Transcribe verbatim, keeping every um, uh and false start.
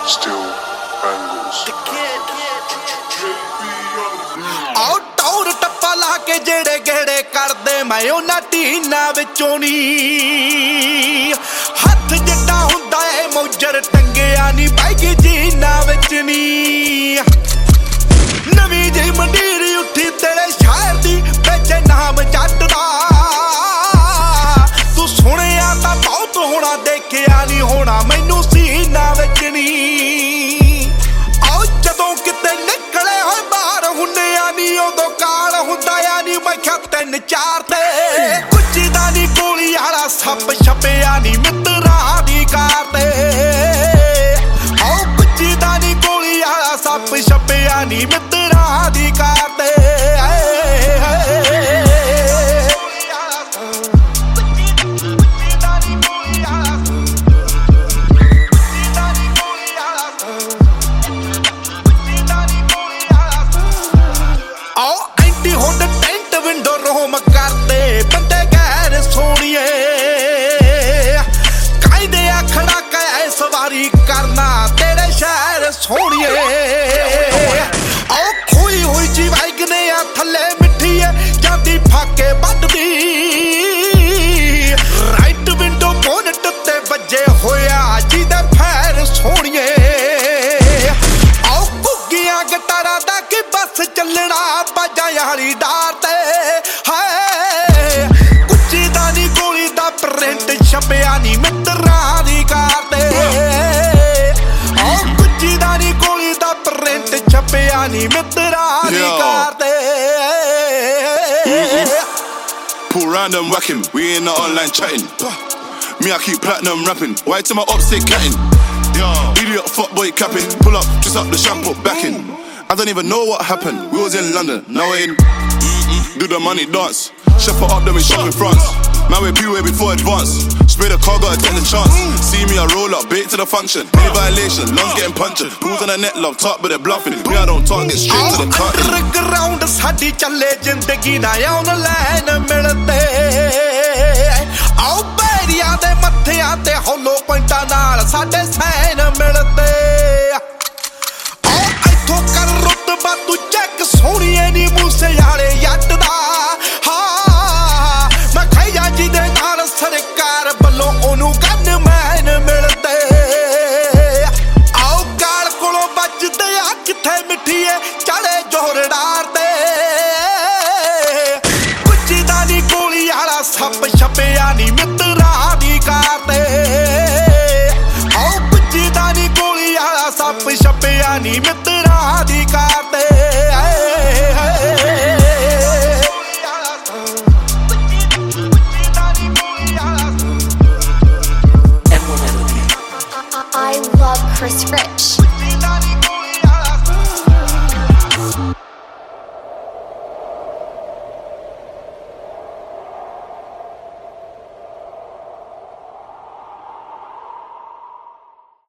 Still bangles. ਆਓ ਟੌਰ ਟੱਪਾ ਲਾ ਕੇ ਜਿਹੜੇ ਗੇੜੇ ਕਰਦੇ ਮੈਂ ਉਹਨਾਂ ਟੀਨਾਂ ਵਿੱਚੋਂ ਨੀ ਹੱਥ ਜਿੱਡਾ ਹੁੰਦਾ ਏ ਮੌਜਰ ਟੰਗਿਆ ਨੀ ਬੈਗੀ ਜੀਨਾਂ ਵਿੱਚ ਨੀ ਨਵੀਂ ਜਿਹੀ ਮੰਡੀਰ ਉੱਠੀ ਤੇਰੇ ਸ਼ਹਿਰ ਦੀ ਵਿੱਚ ਨਾਮ ਜੱਟ ਦਾ ਤੂੰ ਸੁਣਿਆ ਤਾਂ ਬਹੁਤ ਹੋਣਾ ਦੇਖਿਆ ਨੀ ਹੋਣਾ ਮੈਨੂੰ ਸੀਨਾ ਵਿੱਚ ਨੀ ਆਓ ਜਦੋਂ ਕਿਤੇ ਨਿਕਲੇ ਹੋਏ ਬਾਹਰ ਹੁੰਨੇ ਆ ਨੀ ਉਦੋਂ ਕਾਲ ਹੁੰਦਾ ਆ ਨੀ ਮੈਂ ਕਿਹਾ ਤਿੰਨ ਚਾਰ ਤੇ ਕੁੱਚੀ ਦਾ ਨੀ ਗੋਲੀ ਵਾਲਾ ਸੱਪ ਛਪਿਆ ਨੀ ਮਿੱਤਰਾਂ ਦੀ ਕਾਰ ਤੇ ਆਓ ਕੁੱਚੀ ਦਾ ਨੀ ਗੋਲੀ ਵਾਲਾ ਸੱਪ ਛਪਿਆ ਨੀ ਮਿੱਤਰਾਂ ਦੀ ਕਾਰ ਤੇ ਕਰਦੇ ਬੰਦੇ ਗੈਰ ਸੋਣੀਏ ਕਾਇਦੇ ਆਖੜਾ ਕੈ ਸਵਾਰੀ ਕਰਨਾ ਤੇਰੇ ਸ਼ਹਿਰ ਸੋਣੀਏ ਆਓ ਖੋਈ ਹੋਈ ਜੀ ਵਾਇਗਨੇ ਆ ਥੱਲੇ ਮਿੱਠੀ ਏ ਜਾਂਦੀ ਫਾਕੇ ਵੱਢਦੀ ਰਾਈਟ ਵਿੰਡੋ ਬੋਨਟ ਤੇ ਵੱਜੇ ਹੋਇਆ ਜਿਹਦੇ ਫੈਰ ਸੋਣੀਏ ਆਓ ਘੁੱਗੀਆਂ ਗਟਾਰਾਂ ਦਾ ਕੀ ਬੱਸ ਚੱਲਣਾ ਬਾਜਾਂ ਵਾਲੀ ਡਾਰ ਤੇ ਛਪਿਆ ਨੀ ਮਿੱਤਰਾਂ ਦੀ ਕਾਰ ਤੇ ਆਓ ਕੁੱਚੀ ਦਾ ਨੀ ਗੋਲੀ ਦਾ ਪ੍ਰਿੰਟ ਛਪਿਆ ਨੀ ਮਿੱਤਰਾਂ ਦੀ ਕਾਰ ਤੇ Pull round and whacking, we in the online chatting. Me I keep platinum rapping, why to my ops they catting? Idiot fuckboy capping, pull up, twist up the shampoo backing. I don't even know what happened, we was in London, now we're in do the money dance, chef it up then we shop in France. Man we P-way before advance, spray the car gotta take the chance. See me I roll up, bait to the function, any violation, lungs getting punctured. Pools on the net love, talk but they're bluffing. Me I don't talk, get straight to the cut. Underground ਸਾਡੀ ਚੱਲੇ ਜ਼ਿੰਦਗੀ ਨਾ online ਮਿਲਦੇ ਆਓ ਬੈਰੀਆਂ ਦੇ ਮੱਥਿਆਂ ਤੇ hollow ਪੁਆਇੰਟਾਂ ਨਾਲ ਸਾਡੇ ਸੈਨ ਮਿਲਦੇ ਆਓ ਇੱਥੋਂ ਕਰ ਰੁਤਬਾ ਤੂੰ ਚੈੱਕ ਸੋਹਣੀਏ ਨੀ ਮੂਸੇ ਵਾਲੇ ਜੱਟ ਦਾ ਜਿਹਦੇ ਨਾਲ ਸਰਕਾਰ ਵੱਲੋਂ ਉਹਨੂੰ ਗਨਮੈਨ ਮਿਲਦੇ ਆਓ ਗਾਲ ਕੋਲੋਂ ਵੱਜਦੇ ਆ ਕਿੱਥੇ ਮਿੱਠੀਏ ਚੜੇ ਜ਼ੋਰਦਾਰ ਤੇ ਕੁੱਚੀ ਦਾ ਨੀ ਗੋਲੀ ਵਾਲਾ ਸੱਪ ਛਪਿਆ ਨੀ ਮਿੱਤਰਾਂ ਦੀ ਕਾਰ ਤੇ ਆਓ ਕੁੱਚੀ ਦਾ ਨੀ ਗੋਲੀ ਵਾਲਾ ਸੱਪ ਛਪਿਆ ਨੀ ਮਿੱਤਰਾਂ ਦੀ ਕਾਰ ਤੇ I love Chris Rich.